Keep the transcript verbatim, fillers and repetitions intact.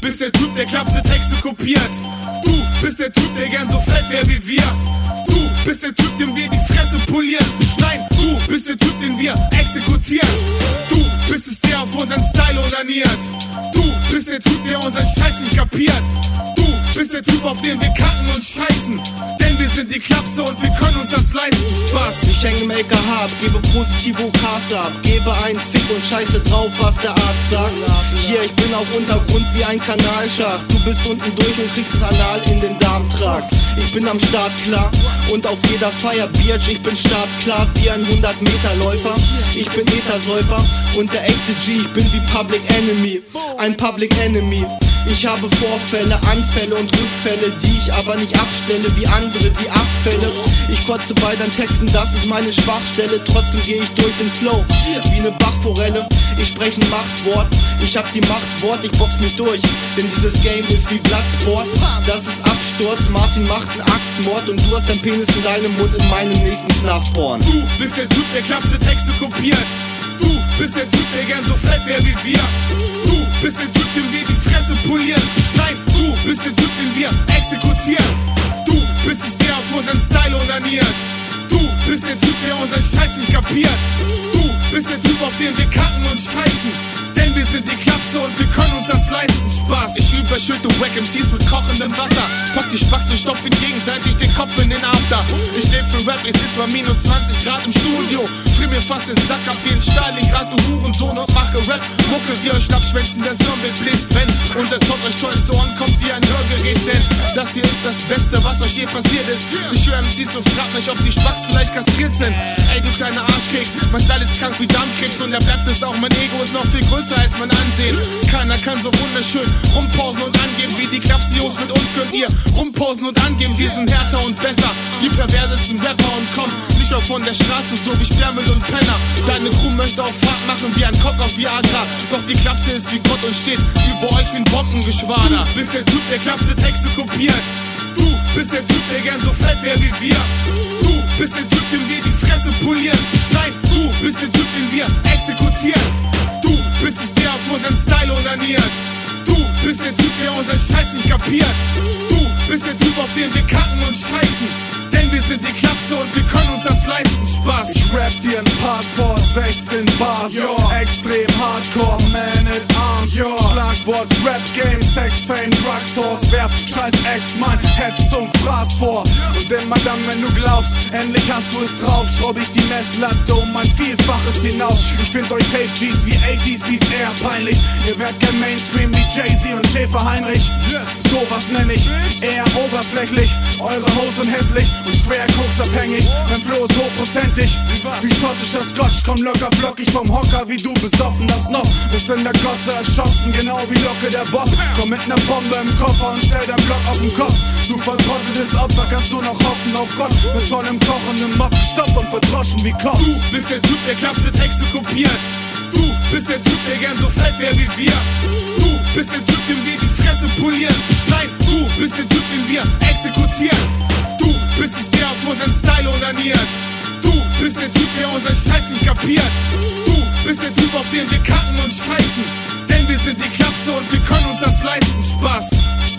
bist der Typ, der Klapse Texte kopiert. Du bist der Typ, der gern so fett wär wie wir. Du bist der Typ, dem wir die Fresse polieren. Nein, du bist der Typ, den wir exekutieren. Du bist es, der auf unseren Style onaniert. Du bist der Typ, der unseren Scheiß nicht kapiert. Du bist der Typ, auf den wir kacken und scheißen. Denn wir sind die Klapse und wir können uns das leisten. Spaß. Ich hänge im L K H ab, gebe positive O Ks ab, gebe einen Fick und scheiße drauf, was der Arzt sagt. Hier, ich bin auch Untergrund wie ein Kanalschacht. Du bist unten durch und kriegst es anal in den Darmtrakt. Ich bin am Start klar und auf jeder Feier Biatch. Ich bin startklar wie ein hundert Meter Läufer. Ich bin Ethersäufer und der echte G. Ich bin wie Public Enemy, ein Public Enemy. Ich habe Vorfälle, Anfälle und Rückfälle, die ich aber nicht abstelle wie andere, die Abfälle. Ich kotze bei deinen Texten, das ist meine Schwachstelle. Trotzdem gehe ich durch den Flow wie eine Bachforelle. Ich spreche ein Machtwort, ich hab die Machtwort, ich box mich durch. Denn dieses Game ist wie Bloodsport, das ist Absturz. Martin macht einen Axtmord und du hast dein Penis in deinem Mund in meinem nächsten Snuffporn. Du bist der Typ, der Klapse Texte kopiert. Du bist der Typ, der gern so fett wär wie wir. Du bist der Typ, dem wir die Fresse polieren. Nein, du bist der Typ, den wir exekutieren. Du bist es, der auf unseren Style onaniert. Du bist der Typ, der unseren Scheiß nicht kapiert. Du bist der Typ, auf den wir kacken und scheißen. Denn wir sind die Klapse und wir können uns das leisten. Spaß. Ich überschütte Wack M Cs mit kochendem Wasser. Pack die Spacks, wir stopfen gegenseitig den Kopf in den After. Ich leb für Rap, ich sitz bei minus zwanzig Grad im Studio. Frier mir fast den Sack ab wie ein Stalingrad, du Hurensohn, und mache Rap. Mucke, die euch Schnappschwänzen, der Sonnenbild bläst, wenn unser Zock euch toll zu Ohren kommt wie ein Hörgerät. Denn das hier ist das Beste, was euch je passiert ist. Ich höre M Cs und frag mich, ob die Spacks vielleicht kastriert sind. Ey, du kleiner Arschkeks, mein Style ist krank wie Darmkrebs und da bleibt es auch, mein Ego ist noch viel größer als mein Ansehen. Keiner kann so wunderschön rumpausen und angeben wie die Klapsios. Mit uns könnt ihr rumpausen und angeben. Wir sind härter und besser, die perversesten Rapper und kommen nicht mehr von der Straße, so wie Sperrmüll und Penner. Deine Crew möchte auf Fahrt machen wie ein Cock auf Viagra. Doch die Klapse ist wie Gott und steht über euch wie ein Bombengeschwader. Du bist der Typ, der Klapse Texte kopiert. Du bist der Typ, der gern so fett wär wie wir. Du bist der Typ, dem wir die Fresse polieren. Nein, du bist der Typ, den wir exekutieren. Du bist es, der auf unseren Style onaniert. Du bist der Typ, der unseren Scheiß nicht kapiert. Du bist der Typ, auf den wir kacken und scheißen. Denn wir sind die Klapse und wir können uns das leisten. Spaß. Ich rap dir ein Part vor sechzehn Bars, yo. Extrem Hardcore, Man at Arms, yo. Schlagwort Rap Game, Sex, Fame, Drugs, Horse. Werf scheiß Acts, mein Hetz zum Fraß vor. Und denn Madame, wenn du glaubst, endlich hast du es drauf, schraub ich die Messlatte um ein Vielfaches hinaus. Ich find euch Fake Gs wie achtziger Beats eher peinlich. Ihr werdet kein Mainstream wie Jay-Z und Schäfer Heinrich. Sowas nenn ich eher oberflächlich. Eure Hosen hässlich und schwer koksabhängig. Mein Flow ist hochprozentig wie schottischer Scotch. Komm locker flockig vom Hocker wie du besoffen das noch. Bist in der Gosse erschossen, genau wie Locke der Boss. Komm mit ner Bombe im Koffer und stell dein Block auf den Kopf. Du vertrotteltes Opfer, kannst du noch hoffen auf Gott. Bist voll im kochenden Mob gestoppt und verdroschen wie Kopf. Du bist der Typ, der Klapse Texte kopiert. Du bist der Typ, der gern so fett wär wie wir. Du bist der Typ, dem wir die Fresse polieren. Nein, du bist der Typ, den wir exekutieren. Du bist es, der auf unseren Style onaniert. Du bist der Typ, der unseren Scheiß nicht kapiert. Du bist der Typ, auf den wir kacken und scheißen. Denn wir sind die Klapse und wir können uns das leisten. Spaß.